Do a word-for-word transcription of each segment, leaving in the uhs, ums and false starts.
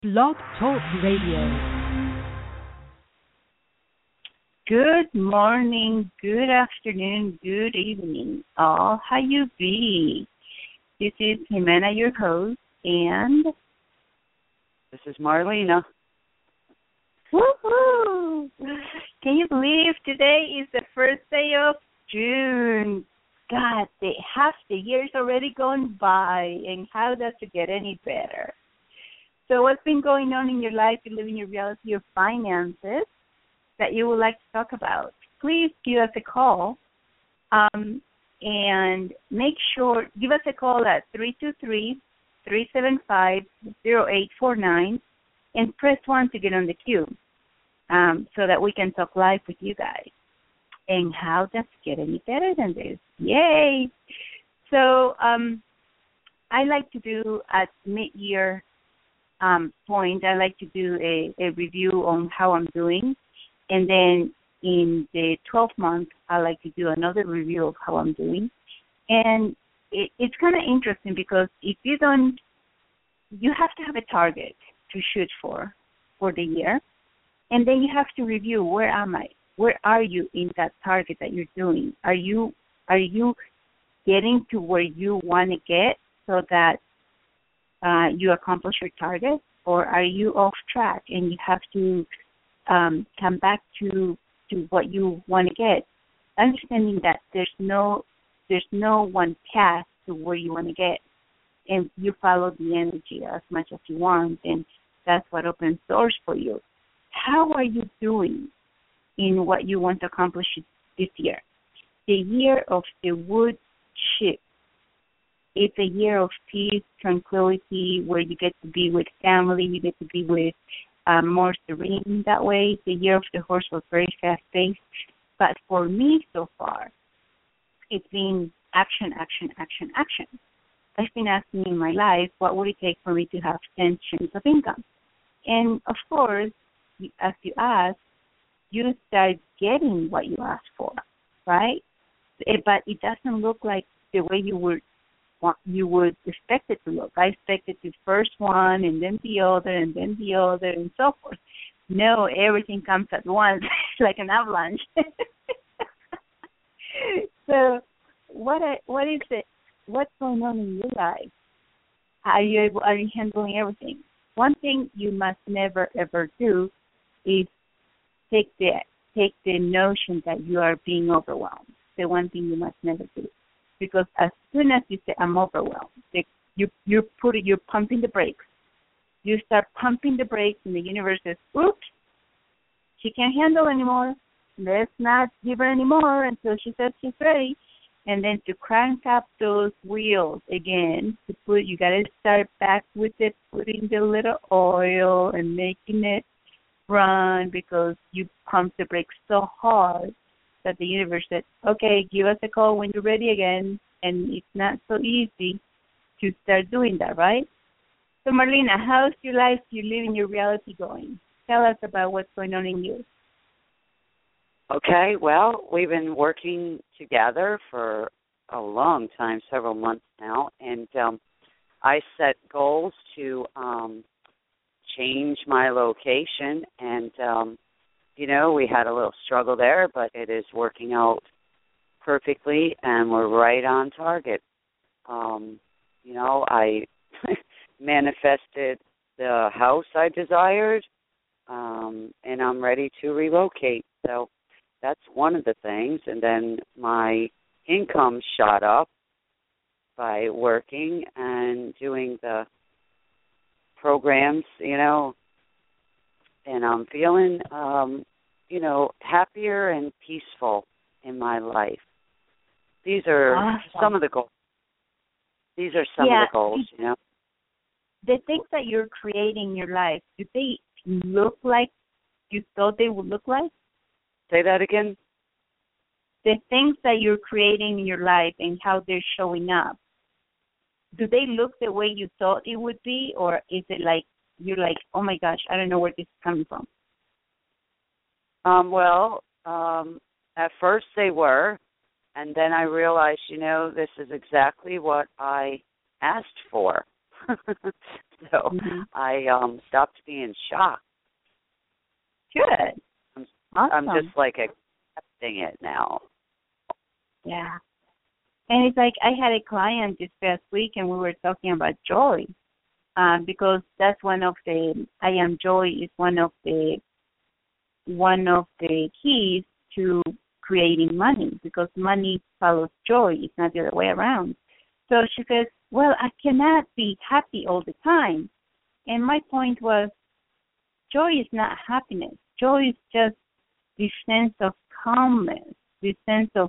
Blog Talk Radio. Good morning, good afternoon, good evening, all. How you be? This is Jimena, your host, and this is Marlena. Woohoo! Can you believe today is the first day of June? God, the half the year's already gone by, and how does it get any better? So what's been going on in your life, you living your reality, your finances, that you would like to talk about? Please give us a call, um, and make sure, give us a call at three two three, three seven five, zero eight four nine, and press one to get on the queue, um, so that we can talk live with you guys. And how does it get any better than this? Yay! So um, I like to do at mid-year um, point, I like to do a, a review on how I'm doing. And then in the twelfth month, I like to do another review of how I'm doing. And it, it's kind of interesting because if you don't, you have to have a target to shoot for for the year. And then you have to review, where am I? Where are you in that target that you're doing? Are you are you getting to where you want to get so that uh, you accomplish your target? Or are you off track and you have to um, come back to to what you want to get? Understanding that there's no there's no one path to where you want to get, and you follow the energy as much as you want, and that's what opens doors for you. How are you doing in what you want to accomplish this year? The year of the wood ship. It's a year of peace, tranquility, where you get to be with family, you get to be with um, more serene that way. The year of the horse was very fast-paced. But for me so far, it's been action, action, action, action. I've been asking in my life, what would it take for me to have ten streams of income? And, of course, as you ask, you start getting what you asked for, right? But it doesn't look like the way you would you would expect it to look. I expected the first one, and then the other, and then the other, and so forth. No, everything comes at once, like an avalanche. So, what are, what is it? What's going on in your life? Are you able, are you handling everything? One thing you must never ever do is take the take the notion that you are being overwhelmed. The one thing you must never do, because as soon as you say I'm overwhelmed, the, you you put it, you're pumping the brakes. You start pumping the brakes, and the universe says, "Oops, she can't handle anymore. Let's not give her any more until she says she's ready." And then to crank up those wheels again, to put you got to start back with it, putting the little oil and making it run, because you pumped the brakes so hard that the universe said, okay, give us a call when you're ready again. And it's not so easy to start doing that, right? So, Marlena, how's your life, you living your reality going? Tell us about what's going on in you. Okay, well, we've been working together for a long time, several months now, and um, I set goals to um, change my location, and, um, you know, we had a little struggle there, but it is working out perfectly, and we're right on target. Um, you know, I manifested the house I desired, um, and I'm ready to relocate. So that's one of the things. And then my income shot up by working and doing the programs, you know, and I'm feeling, um, you know, happier and peaceful in my life. These are Awesome. some of the goals. These are some yeah, of the goals, you know. The things that you're creating in your life, do they look like you thought they would look like? Say that again? The things that you're creating in your life and how they're showing up, do they look the way you thought it would be, or is it like you're like, oh my gosh, I don't know where this is coming from? Um, well, um, at first they were, and then I realized, you know, this is exactly what I asked for. So Mm-hmm. I um stopped being shocked. Good. I'm, Awesome. I'm just like accepting it now. Yeah. And it's like I had a client this past week, and we were talking about joy, um, because that's one of the I am joy is one of the one of the keys to creating money, because money follows joy. It's not the other way around. So she says, well, I cannot be happy all the time. And my point was, joy is not happiness. Joy is just this sense of calmness, this sense of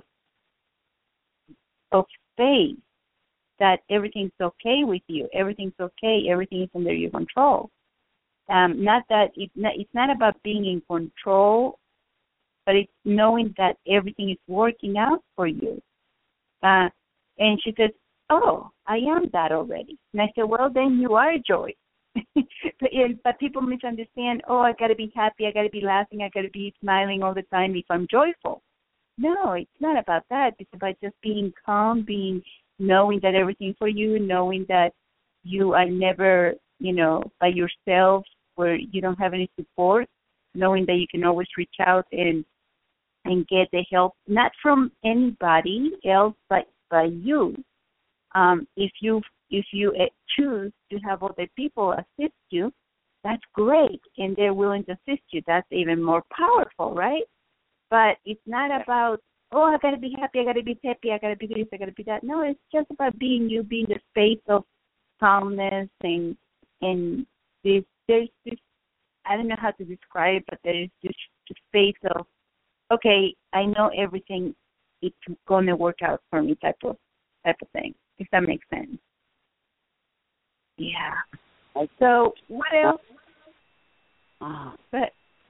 of faith that everything's okay with you, everything's okay, everything is under your control. Um, not that it, not, it's not about being in control, but it's knowing that everything is working out for you. Uh, and she says, oh, I am that already. And I said, well, then you are joy. but, but people misunderstand, oh, I got to be happy, I got to be laughing, I got to be smiling all the time if I'm joyful. No, it's not about that. It's about just being calm, being knowing that everything for you, knowing that you are never, you know, by yourself where you don't have any support, knowing that you can always reach out and and get the help, not from anybody else but by you. Um, if you if you uh, choose to have other people assist you, that's great, and they're willing to assist you. That's even more powerful, right? But it's not about, oh, I got to be happy, I got to be happy, I got to be this, I got to be that. No, it's just about being you, being the space of calmness and and this. There's this. I don't know how to describe it, but there is this space of, okay, I know everything. It's gonna work out for me, type of type of thing. If that makes sense. Yeah. So what else? Oh. But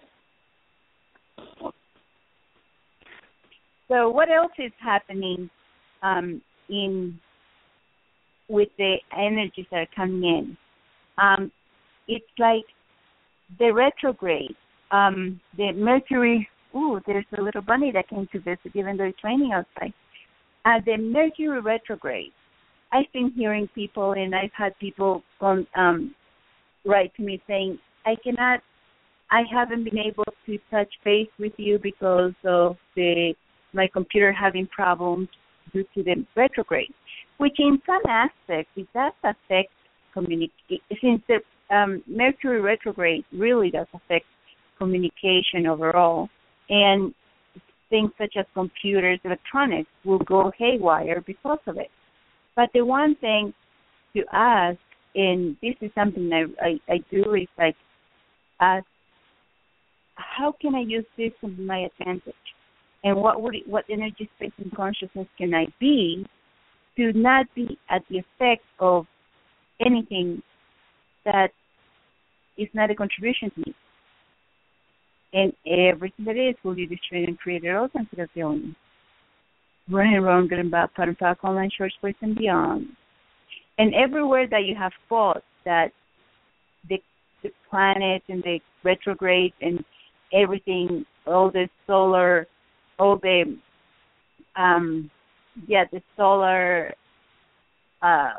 So what else is happening um, in with the energies that are coming in? Um, it's like the retrograde, um, the Mercury. Ooh, there's a little bunny that came to visit, even though it's raining outside. Uh, the Mercury retrograde. I've been hearing people, and I've had people come, um, write to me saying, I cannot, I haven't been able to touch base with you because of the my computer having problems due to the retrograde, which in some aspects it does affect communication. Since the um, Mercury retrograde really does affect communication overall, and things such as computers, electronics will go haywire because of it. But the one thing to ask, and this is something I, I, I do, is like ask, how can I use this to my advantage? And what would it, what energy, space, and consciousness can I be to not be at the effect of anything that is not a contribution to me? And everything that is will be destroyed and created all kinds of feelings. Running around, getting about pattern, pack, online, short space, and beyond. And everywhere that you have thought that the, the planet and the retrograde and everything, all the solar, all the, um, yeah, the solar uh,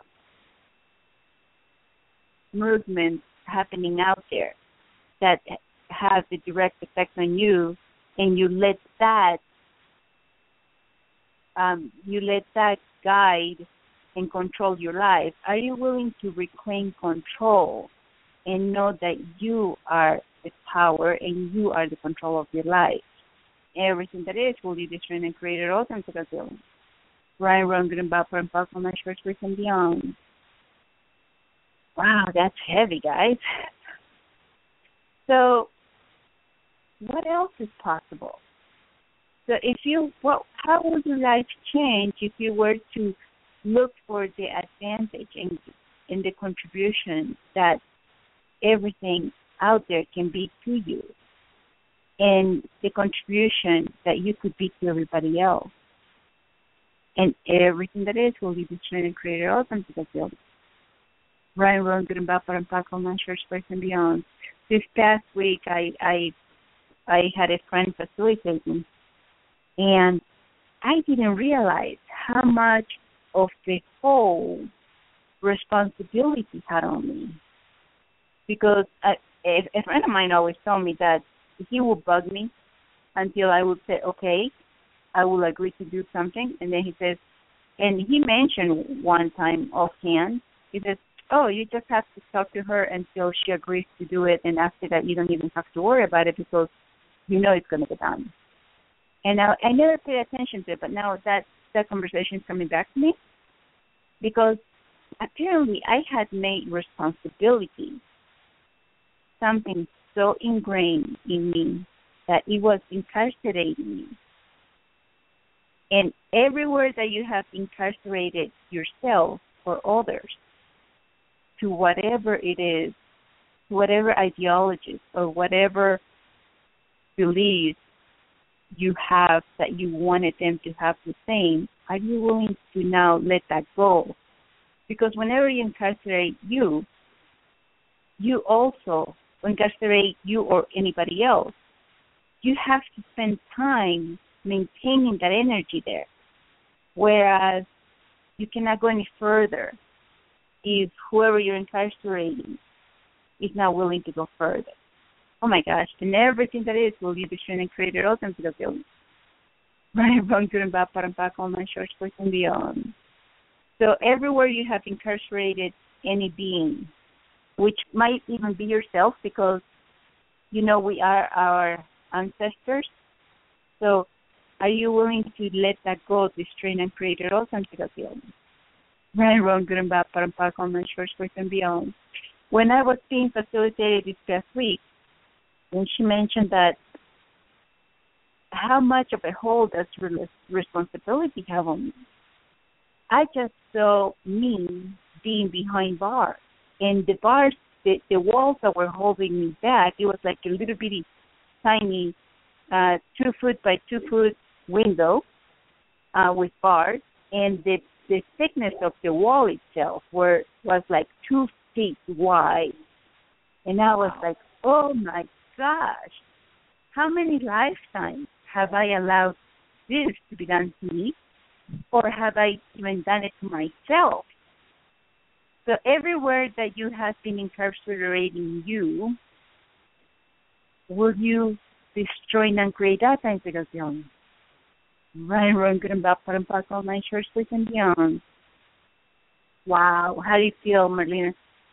movements happening out there that have the direct effect on you, and you let that, um, you let that guide and control your life. Are you willing to reclaim control and know that you are the power and you are the control of your life? Everything that is will be destroyed and created all kinds of feelings. Ryan Rundgren, Bapper, and Buck on my church, and beyond. Wow, that's heavy, guys. So, what else is possible? So, if you, what, how would your life change if you were to look for the advantage and, and the contribution that everything out there can be to you, and the contribution that you could be to everybody else? And everything that is will be destroyed and created all kinds of field. Ryan Rowan, good and bad, and Paco, my church, place and beyond. This past week, I, I I had a friend facilitating, and I didn't realize how much of the whole responsibility had on me. because I, a, a friend of mine always told me that he would bug me until I would say, okay, I will agree to do something. And then he says, and he mentioned one time offhand, he says, oh, you just have to talk to her until she agrees to do it. And after that, you don't even have to worry about it because you know it's going to get done. And now I never paid attention to it, but now that, that conversation is coming back to me because apparently I had made responsibility something so ingrained in me that it was incarcerating me. And everywhere that you have incarcerated yourself or others to whatever it is, to whatever ideologies or whatever beliefs you have that you wanted them to have the same, are you willing to now let that go? Because whenever you incarcerate you, you also incarcerate you or anybody else. You have to spend time maintaining that energy there. Whereas you cannot go any further if whoever you're incarcerating is not willing to go further. Oh my gosh, and everything that is will you destroy and create your ultimate feeling. Right, wrong, good and bad, part and back, all my short sports and beyond. So everywhere you have incarcerated any being, which might even be yourself because, you know, we are our ancestors. So are you willing to let that go, destroy and create your ultimate feeling? Right, wrong, good and bad, part and back, all my short sports and beyond. When I was being facilitated this past week, and she mentioned that how much of a hold does re- responsibility have on me? I just saw me being behind bars. And the bars, the, the walls that were holding me back, it was like a little bitty, tiny, uh, two foot by two foot window uh, with bars. And the, the thickness of the wall itself were, was like two feet wide. And I was like, oh my gosh, how many lifetimes have I allowed this to be done to me? Or have I even done it to myself? So everywhere that you have been incarcerating you, will you destroy and create that integración? Right, wrong, good and bad, part and back, all my short sleep and beyond. Wow, how do you feel, Marlena?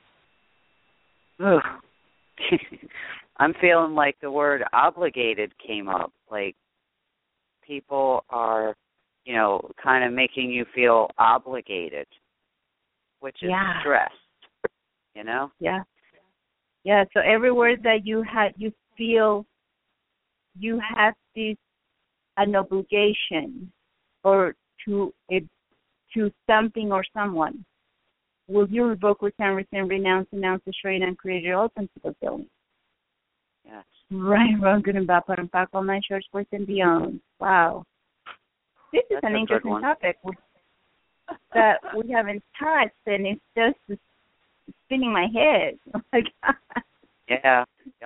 I'm feeling like the word obligated came up. Like people are, you know, kind of making you feel obligated, which is yeah. stress, you know? Yeah. Yeah, so everywhere that you had, you feel you have this, an obligation or to a, to something or someone. Will you revoke, recant, rescind, renounce, announce, destroy, and create your ultimate fulfillment? Yes. Right, wrong, good and bad, part and back, all my short sports and beyond. Wow. This is That's an interesting one. topic that we haven't touched, and it's just spinning my head. Oh my God. Yeah.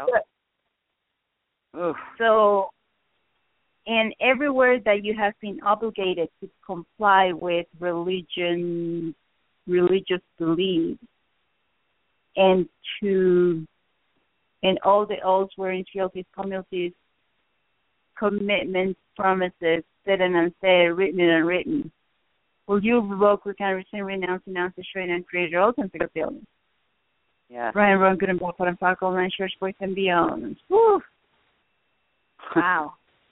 Yep. So, and everywhere that you have been obligated to comply with religion, religious beliefs, and to, and all the oaths were in fealties, communities, commitments, promises, said and unsaid, written and unwritten. Will you revoke, recant, rescind, renounce, announce, destroy, and create your ultimate fulfillment? Yeah. Brian, wrong, good and bad, part and back, all nine short sports and beyond. Woo! Wow.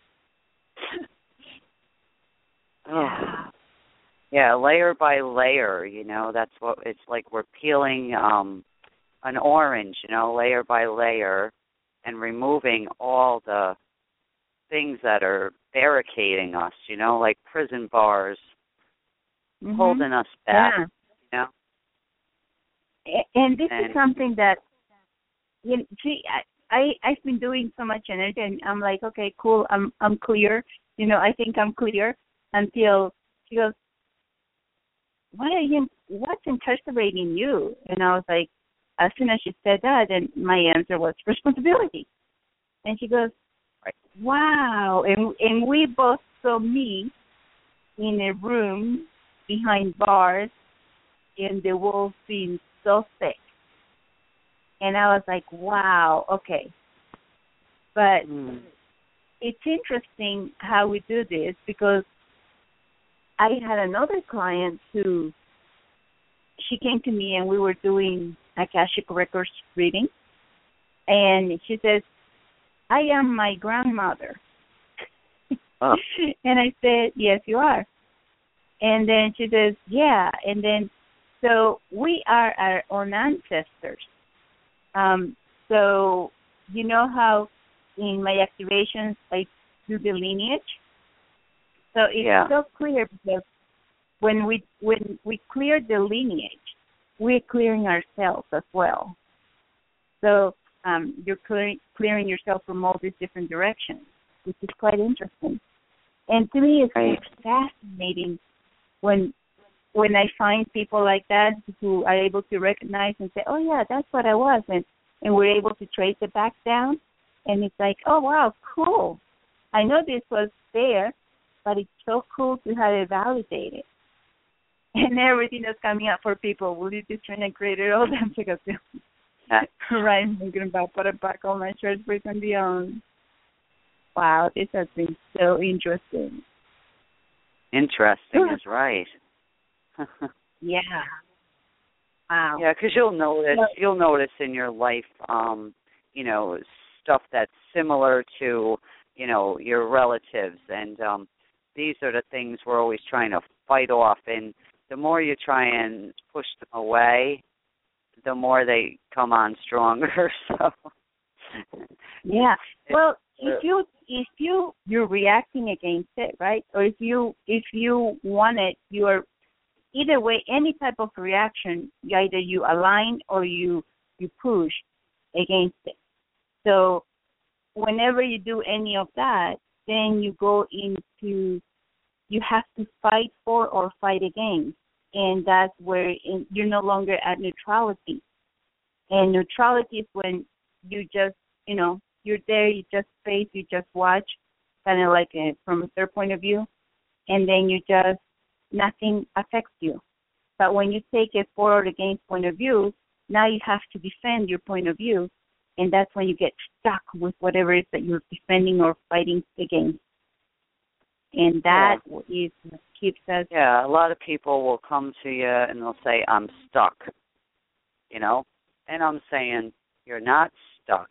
Oh. Yeah, layer by layer, you know, that's what it's like. We're peeling um, an orange, you know, layer by layer, and removing all the things that are barricading us, you know, like prison bars, mm-hmm. holding us back, yeah. you know. And this and, is something that, you know, see, I, I, I've been doing so much energy, and I'm like, okay, cool, I'm I'm clear. You know, I think I'm clear until she goes, what are you, what's incarcerating you? And I was like, as soon as she said that, then my answer was responsibility. And she goes, right. Wow. And and we both saw me in a room behind bars and the walls being so thick. And I was like, wow, okay. But Mm. it's interesting how we do this because I had another client who, she came to me and we were doing Akashic Records reading. And she says, I am my grandmother. Oh. And I said, yes, you are. And then she says, yeah. And then, so we are our own ancestors. Um, so you know how in my activations I do the lineage? So it's Yeah. so clear because when we when we clear the lineage, we're clearing ourselves as well. So um, you're clearing, clearing yourself from all these different directions, which is quite interesting. And to me, it's Right. fascinating when when I find people like that who are able to recognize and say, oh, yeah, that's what I was, and, and we're able to trace it back down. And it's like, oh, wow, cool. I know this was there, but it's so cool to have it validated. And everything that's coming up for people, will you just try and create it all? I'm like, right, I'm going to put it back on my church break and beyond. Wow, this has been so interesting. Interesting is right. Yeah. Wow. Yeah, because you'll notice Well, you'll notice in your life, um, you know, stuff that's similar to, you know, your relatives, and um, these are the things we're always trying to fight off. And the more you try and push them away, the more they come on stronger. So. Yeah. Well, if you if you you're reacting against it, right? Or if you if you want it, you are either way. Any type of reaction, either you align or you you push against it. So whenever you do any of that, then you go into you have to fight for or fight against, and that's where in, you're no longer at neutrality. And neutrality is when you just you know. You're there, you just face, you just watch, kind of like a, from a third point of view, and then you just, nothing affects you. But when you take a forward against point of view, now you have to defend your point of view, and that's when you get stuck with whatever it is that you're defending or fighting against. And that yeah. is what keeps us. Yeah, a lot of people will come to you and they'll say, I'm stuck, you know, and I'm saying, you're not stuck.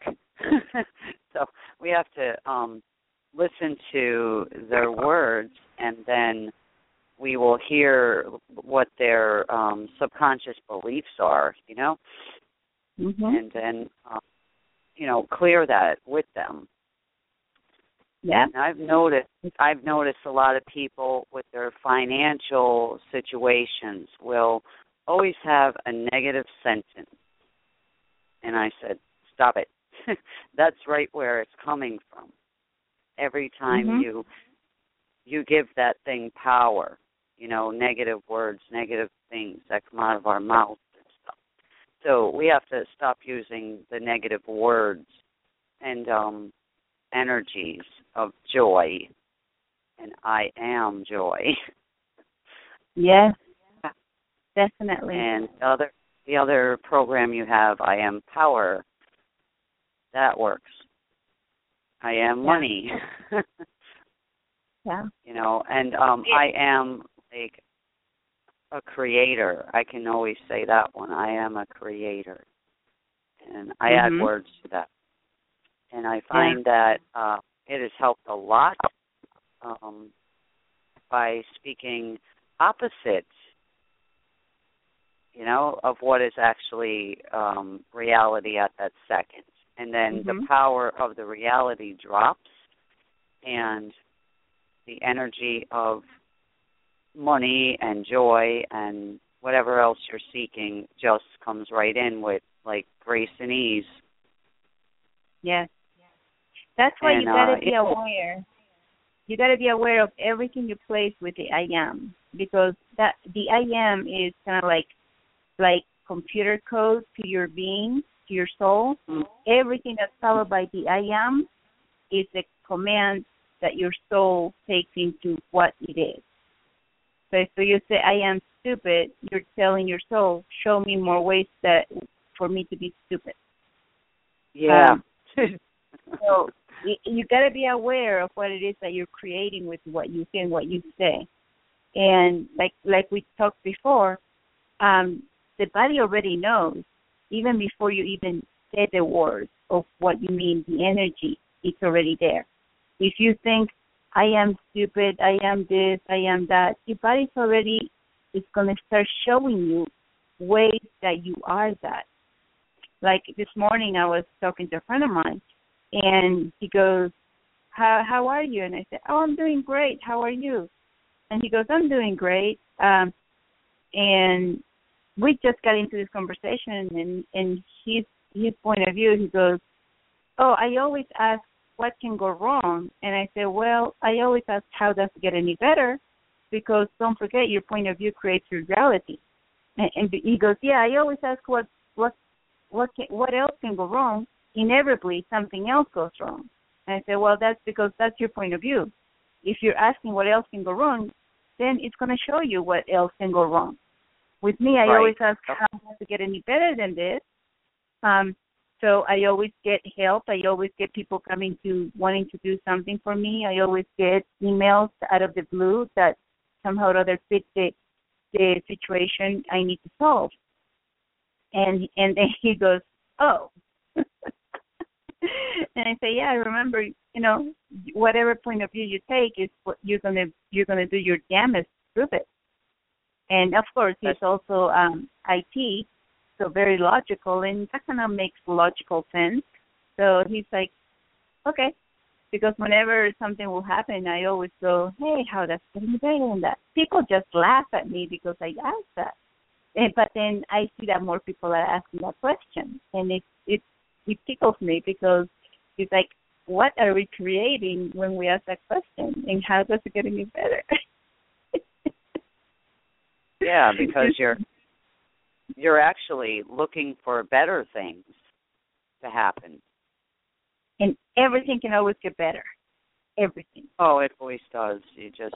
So we have to um, listen to their words, and then we will hear what their um, subconscious beliefs are, you know, mm-hmm. and then, um, you know, clear that with them. Yeah. And I've noticed, I've noticed a lot of people with their financial situations will always have a negative sentence. And I said, stop it. That's right where it's coming from. Every time mm-hmm. you you give that thing power, you know, negative words, negative things that come out of our mouths and stuff. So we have to stop using the negative words and um, energies of joy. And I am joy. Yes, definitely. And the other the other program you have, I am power. That works. I am yeah. money. Yeah. You know, and um, I am like a creator. I can always say that one. I am a creator. And I mm-hmm. add words to that. And I find yeah. that uh, it has helped a lot um, by speaking opposite, you know, of what is actually um, reality at that second. And then mm-hmm. the power of the reality drops, and the energy of money and joy and whatever else you're seeking just comes right in with, like, grace and ease. Yes. That's why and, you got to uh, be aware. You got to be aware of everything you place with the I am, because that the I am is kind of like like computer code to your being, to your soul. Mm-hmm. Everything that's followed by the I am is a command that your soul takes into what it is. So if you say, I am stupid, you're telling your soul, show me more ways that for me to be stupid. Yeah. Um, so you, you got to be aware of what it is that you're creating with what you say and what you say. And like like we talked before, um, the body already knows, even before you even say the words of what you mean, the energy, it's already there. If you think, I am stupid, I am this, I am that, your body's already, it's going to start showing you ways that you are that. Like this morning I was talking to a friend of mine, and he goes, how how are you? And I said, oh, I'm doing great. How are you? And he goes, I'm doing great. Um, and we just got into this conversation, and, and his, his point of view, he goes, oh, I always ask what can go wrong. And I said, well, I always ask how does it get any better, because don't forget your point of view creates your reality. And, and he goes, yeah, I always ask what what what can, what else can go wrong. Inevitably, something else goes wrong. And I said, well, that's because that's your point of view. If you're asking what else can go wrong, then it's going to show you what else can go wrong. With me, I right. always ask how does it get any better than this. Um, so I always get help. I always get people coming to wanting to do something for me. I always get emails out of the blue that somehow or other fit the the situation I need to solve. And and then he goes, oh. And I say, yeah, I remember, you know, whatever point of view you take is what you're gonna you're gonna do your damnedest to prove it. And of course, he's also um, I T, so very logical, and that kind of makes logical sense. So he's like, okay, because whenever something will happen, I always go, hey, how that's getting better than that. People just laugh at me because I ask that. And, but then I see that more people are asking that question, and it it it tickles me because it's like, what are we creating when we ask that question, and how does it get any better? Yeah, because you're you're actually looking for better things to happen. And everything can always get better. Everything. Oh, it always does. You just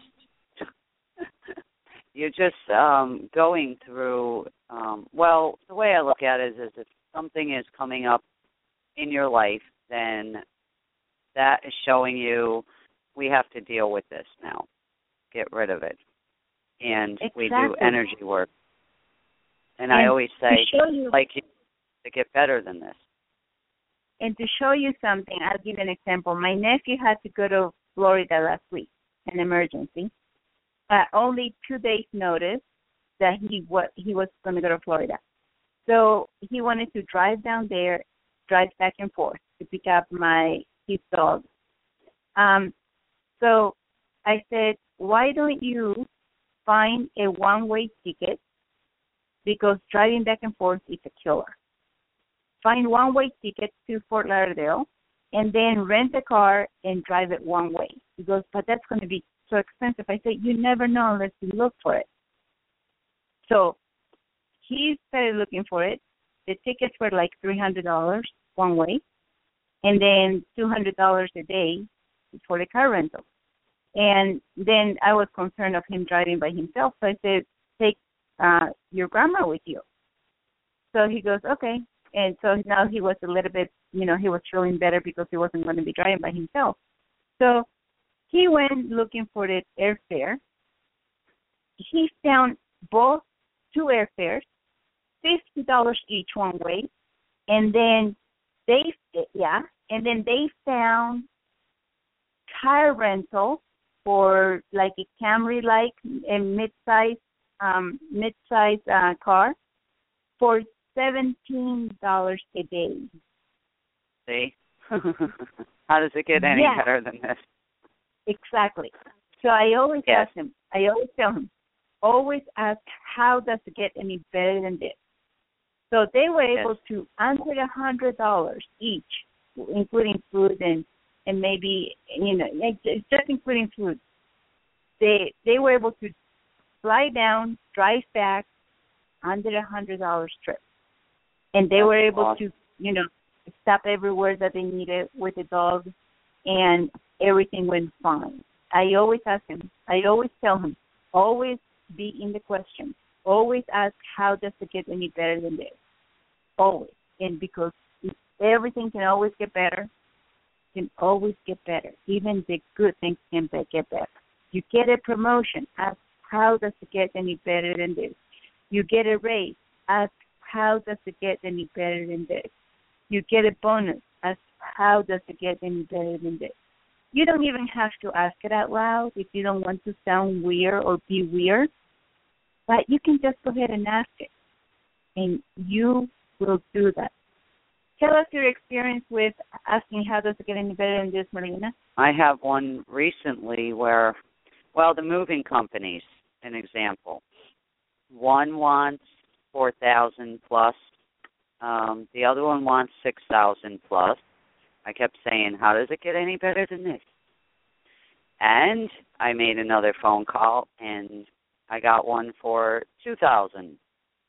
you're just um, going through. Um, well, the way I look at it is, is if something is coming up in your life, then that is showing you we have to deal with this now. Get rid of it. And exactly. we do energy work. And, and I always say, you, like, to get better than this. And to show you something, I'll give you an example. My nephew had to go to Florida last week, an emergency. Uh, only two days notice that he was, he was going to go to Florida. So he wanted to drive down there, drive back and forth to pick up my his dog. Um, so I said, why don't you find a one-way ticket, because driving back and forth is a killer. Find one-way ticket to Fort Lauderdale, and then rent a car and drive it one way. He goes, but that's going to be so expensive. I said, you never know unless you look for it. So he started looking for it. The tickets were like three hundred dollars one way, and then two hundred dollars a day for the car rental. And then I was concerned of him driving by himself, so I said, take uh, your grandma with you. So he goes, okay. And so now he was a little bit, you know, he was feeling better because he wasn't going to be driving by himself. So he went looking for the airfare. He found both two airfares, fifty dollars each one way. And then they, yeah, and then they found car rental for like a Camry-like a mid-size um, mid-size uh, car for seventeen dollars a day. See? How does it get any yeah. better than this? Exactly. So I always yes. ask him, I always tell him, always ask, how does it get any better than this? So they were able yes. to, under one hundred dollars each, including food and, and maybe, you know, just including food, they they were able to fly down, drive back, under a one hundred dollars trip. And they That's were able awesome. to, you know, stop everywhere that they needed with the dog, and everything went fine. I always ask him, I always tell him, always be in the question. Always ask, how does it get any better than this? Always. And because everything can always get better. Can always get better. Even the good things can be- get better. You get a promotion. Ask, how does it get any better than this? You get a raise. Ask, how does it get any better than this? You get a bonus. Ask, how does it get any better than this? You don't even have to ask it out loud if you don't want to sound weird or be weird. But you can just go ahead and ask it. And you will do that. Tell us your experience with asking how does it get any better than this, Marlena. I have one recently where, well, the moving companies, an example. One wants four thousand plus. Um, the other one wants six thousand plus. I kept saying, how does it get any better than this? And I made another phone call, and I got one for two thousand.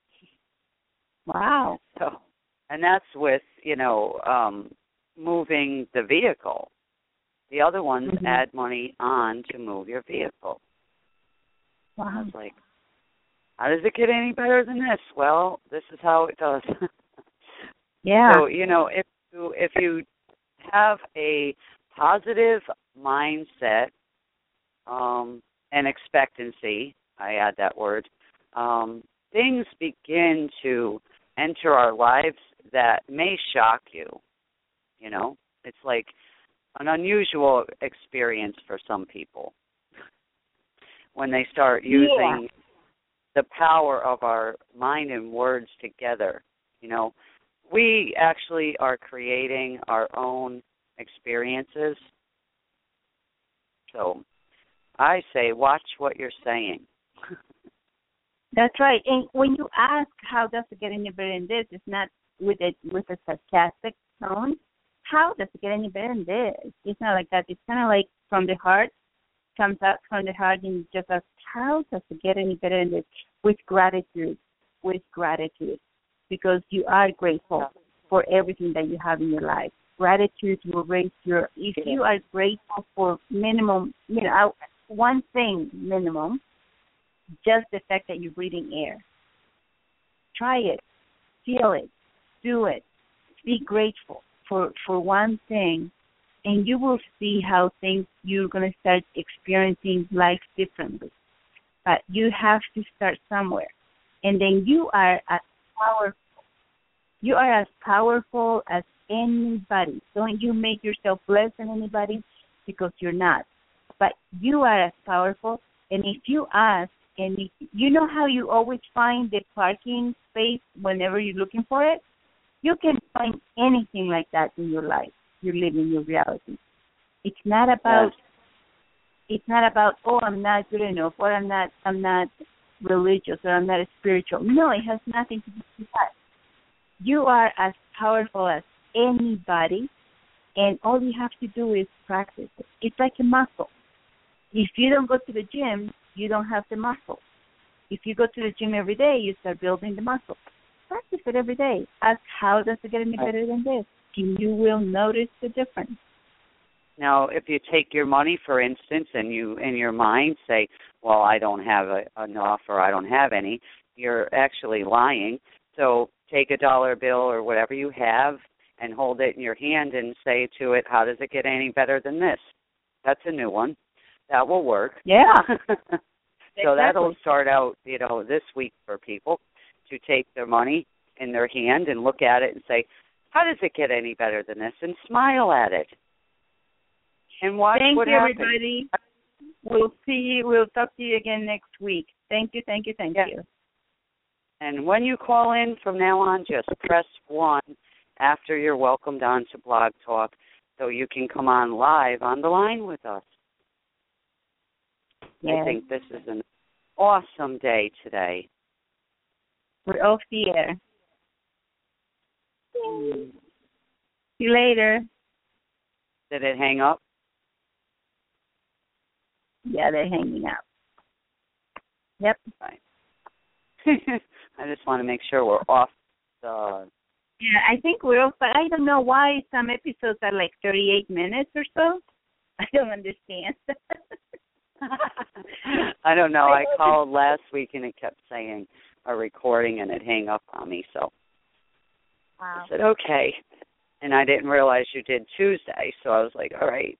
Wow. So, and that's with, you know, um, moving the vehicle. The other ones mm-hmm. add money on to move your vehicle. Wow. I was like, how does it get any better than this? Well, this is how it does. Yeah. So, you know, if you, if you have a positive mindset um, and expectancy, I add that word, um, things begin to enter our lives that may shock you. You know, it's like an unusual experience for some people when they start using yeah. the power of our mind and words together. You know, we actually are creating our own experiences. So I say, watch what you're saying. That's right. And when you ask how does it get any better than this, it's not with a with a sarcastic tone. How does it get any better than this? It's not like that. It's kind of like from the heart, comes out from the heart, and just ask, how does it get any better than this? With gratitude, with gratitude, because you are grateful for everything that you have in your life. Gratitude will raise your. If you are grateful for minimum, you know, one thing minimum. Just the fact that you're breathing air. Try it. Feel it. Do it. Be grateful for, for one thing, and you will see how things, you're going to start experiencing life differently. But you have to start somewhere. And then you are as powerful. You are as powerful as anybody. Don't you make yourself less than anybody, because you're not. But you are as powerful, and if you ask, and if, you know how you always find the parking space whenever you're looking for it? You can find anything like that in your life. You're living your reality. It's not about. Yes. It's not about. Oh, I'm not good enough, or I'm not. I'm not religious, or I'm not spiritual. No, it has nothing to do with that. You are as powerful as anybody, and all you have to do is practice it. It's like a muscle. If you don't go to the gym, you don't have the muscle. If you go to the gym every day, you start building the muscle. Practice it every day. Ask, how does it get any better than this? And you will notice the difference. Now, if you take your money, for instance, and you in your mind say, well, I don't have a, enough or I don't have any, you're actually lying. So take a dollar bill or whatever you have and hold it in your hand and say to it, how does it get any better than this? That's a new one. That will work. Yeah. So exactly. That'll start out, you know, this week for people to take their money in their hand and look at it and say, how does it get any better than this? And smile at it. And watch Thank what you, happens. everybody. We'll see you. We'll talk to you again next week. Thank you, thank you, thank yeah. you. And when you call in from now on, just press one after you're welcomed on to Blog Talk so you can come on live on the line with us. Yes. I think this is an awesome day today. We're off the air. Mm. See you later. Did it hang up? Yeah, they're hanging out. Yep. Right. I just want to make sure we're off the... Yeah, I think we're off, but I don't know why some episodes are like thirty-eight minutes or so. I don't understand. I don't know. I called last week and it kept saying a recording and it hang up on me. So wow. I said, okay. and I didn't realize you did Tuesday, so I was like, all right.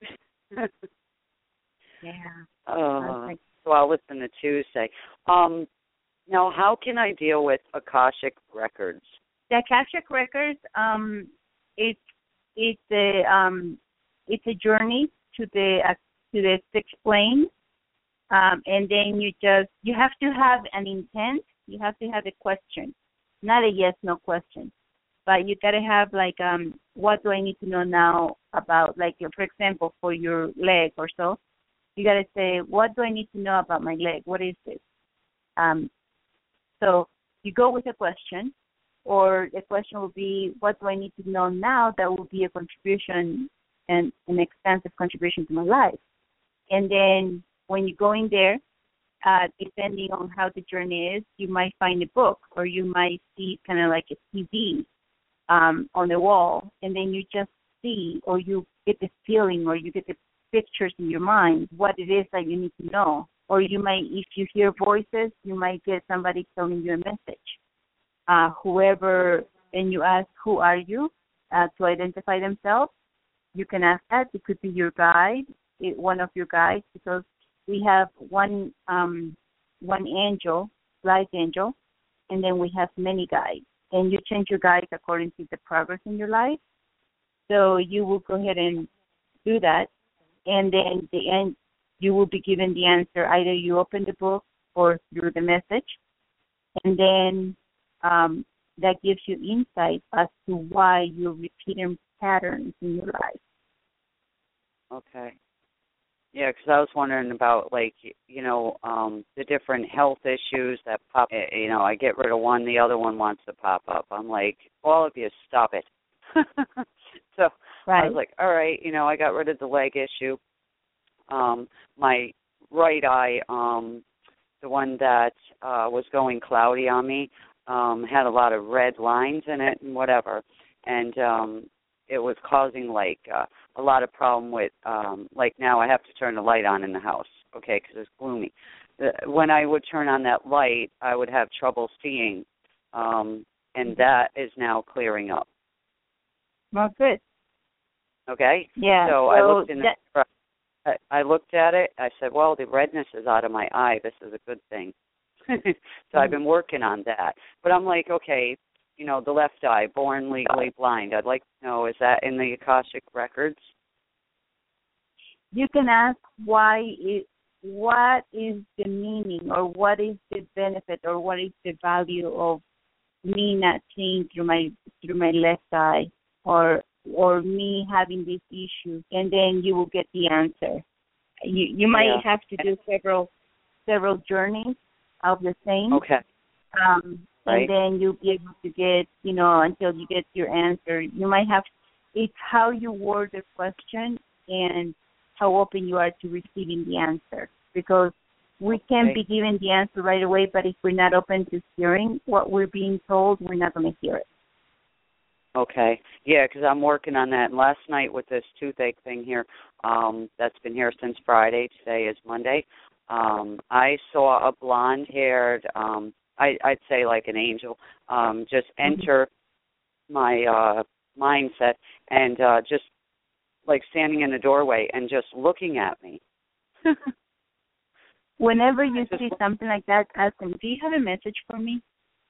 Yeah. Uh, so I'll listen to Tuesday. Um, now, how can I deal with Akashic records? The Akashic records, um, it's it's a um, it's a journey to the uh, to the sixth plane, um, and then you just you have to have an intent. You have to have a question, not a yes no question, but you gotta have like um, what do I need to know now about, like, for example, for your leg or so. You got to say, what do I need to know about my leg? What is this? Um, so you go with a question, or the question will be, what do I need to know now that will be a contribution and an extensive contribution to my life? And then when you go in there, uh, depending on how the journey is, you might find a book, or you might see kind of like a T V um, on the wall, and then you just see, or you get the feeling, or you get the pictures in your mind, what it is that you need to know. Or you might, if you hear voices, you might get somebody telling you a message. Uh, whoever, and you ask, who are you, uh, to identify themselves, you can ask that. It could be your guide, it, one of your guides, because we have one um, one angel, light angel, and then we have many guides. And you change your guides according to the progress in your life. So you will go ahead and do that. And then the end, you will be given the answer. Either you open the book or through the message, and then um, that gives you insight as to why you're repeating patterns in your life. Okay. Yeah, because I was wondering about, like, you know, um, the different health issues that pop. You know, I get rid of one, the other one wants to pop up. I'm like, all of you, stop it. So right. I was like, all right, you know, I got rid of the leg issue. Um, my right eye, um, the one that uh, was going cloudy on me, um, had a lot of red lines in it and whatever. And um, it was causing, like, uh, a lot of problem with, um, like, now I have to turn the light on in the house, okay, because it's gloomy. The, when I would turn on that light, I would have trouble seeing, um, and that is now clearing up. Well, good. Okay. Yeah. So, so I looked in that, the. I, I looked at it. I said, "Well, the redness is out of my eye. This is a good thing." So mm-hmm. I've been working on that. But I'm like, okay, you know, the left eye, born legally blind. I'd like to know, is that in the Akashic records? You can ask why it. What is the meaning, or what is the benefit, or what is the value of me not seeing through my through my left eye, or or me having this issue, and then you will get the answer. You you might yeah. have to do several several journeys of the same. Okay. Um, right. And then you'll be able to get, you know, until you get your answer. You might have, it's how you word the question and how open you are to receiving the answer. Because we can be given the answer right away, but if we're not open to hearing what we're being told, we're not going to hear it. Okay. Yeah, because I'm working on that. And last night with this toothache thing here, um, that's been here since Friday. Today is Monday. Um, I saw a blonde-haired, um, I, I'd say like an angel, um, just enter mm-hmm. my uh, mindset and uh, just like standing in the doorway and just looking at me. Whenever you see something like that, ask them, do you have a message for me?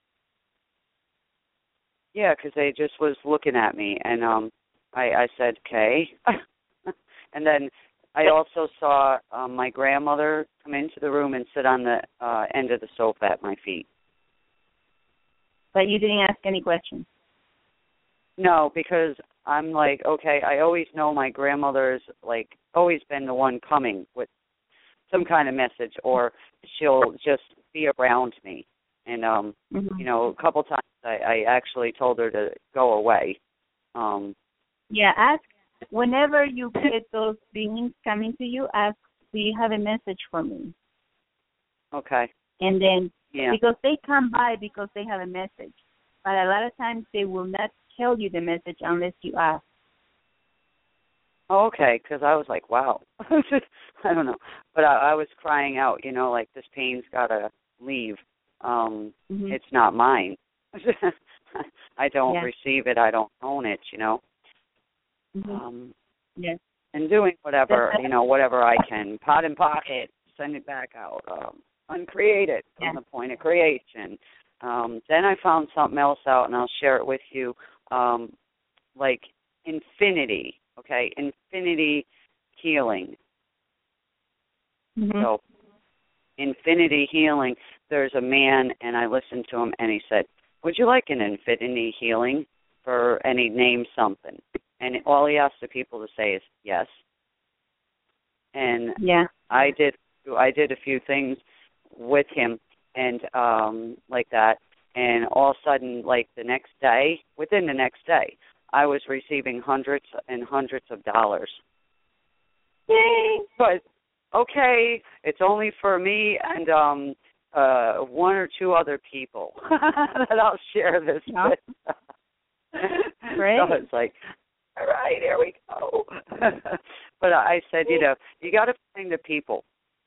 Yeah, because they just was looking at me, and um, I, I said, okay. And then I also saw um, my grandmother come into the room and sit on the uh, end of the sofa at my feet. But you didn't ask any questions? No, because I'm like, okay, I always know my grandmother's, like, always been the one coming with some kind of message, or she'll just be around me. And, um, mm-hmm. you know, a couple times I, I actually told her to go away. Um, yeah, ask, whenever you get those beings coming to you, ask, do you have a message for me? Okay. And then, yeah. because they come by because they have a message. But a lot of times they will not tell you the message unless you ask. Oh, okay, because I was like, wow. I don't know. But I, I was crying out, you know, like, this pain's got to leave. Um, mm-hmm. It's not mine. I don't yeah. receive it. I don't own it, you know. Mm-hmm. Um, yes. and doing whatever, you know, whatever I can. Pot in pocket, send it back out. Um, uncreate it from yeah. the point of creation. Um, then I found something else out, and I'll share it with you, um, like infinity, okay? Infinity healing. Mm-hmm. So infinity healing, there's a man, and I listened to him, and he said, would you like an infinity healing for, and he named something. And all he asked the people to say is yes. And yeah. I did I did a few things with him and um like that, and all of a sudden, like the next day, within the next day, I was receiving hundreds and hundreds of dollars. Yay! But okay, it's only for me and um uh one or two other people that I'll share this no. with. Great. So it's like, all right, here we go. But I said, you know, you got to find the people,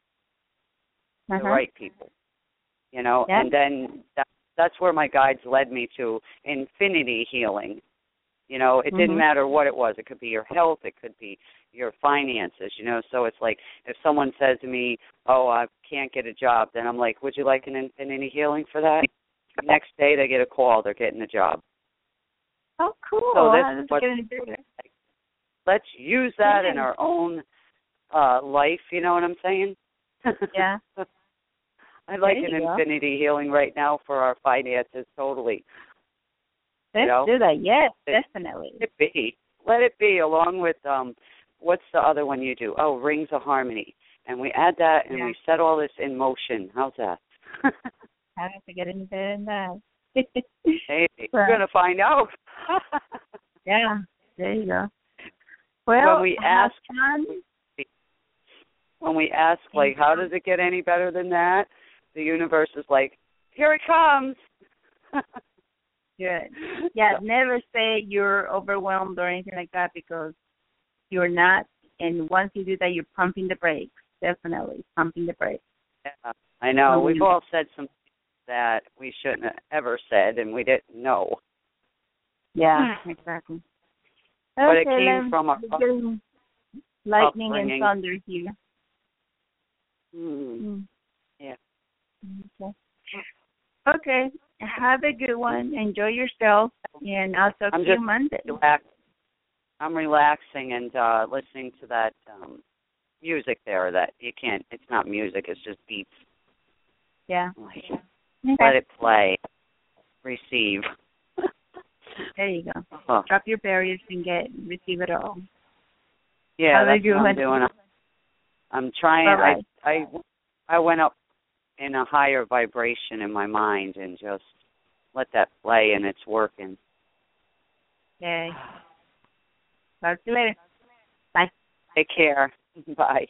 uh-huh. the right people, you know, yep. and then that, that's where my guides led me to infinity healing. You know, it mm-hmm. didn't matter what it was. It could be your health. It could be your finances, you know. So it's like if someone says to me, oh, I can't get a job, then I'm like, would you like an infinity healing for that? Next day they get a call. They're getting a job. Oh, cool. So this what, let's use that in our own uh, life, you know what I'm saying? Yeah. I'd like an go. infinity healing right now for our finances, totally. Let's you know? do that, yes, it, definitely. Let it be. Let it be, along with, um, what's the other one you do? Oh, Rings of Harmony. And we add that and yeah. we set all this in motion. How's that? I have to get in there and that. Hey, you're going to find out. Yeah, there you go. Well, when we ask, fun. when we ask, like, how does it get any better than that? The universe is like, here it comes. Good. Yeah, so. Never say you're overwhelmed or anything like that because you're not. And once you do that, you're pumping the brakes. Definitely pumping the brakes. Yeah, I know. Um, We've all said some that we shouldn't have ever said, and we didn't know. Yeah, exactly. But okay, it came then, from our lightning upbringing. and thunder here. Mm. Mm. Yeah. Okay. Okay. Have a good one. Enjoy yourself, and I'll talk I'm to you Monday. Relax. I'm relaxing and uh, listening to that um, music there. That you can't. It's not music. It's just beats. Yeah. Like, okay. Let it play. Receive. There you go. Oh. Drop your barriers and get receive it all. Yeah, How that's what I'm doing. I'm trying. Right. I, I I went up in a higher vibration in my mind and just let that play, and it's working. Okay. Talk to you later. Bye. Take care. Bye.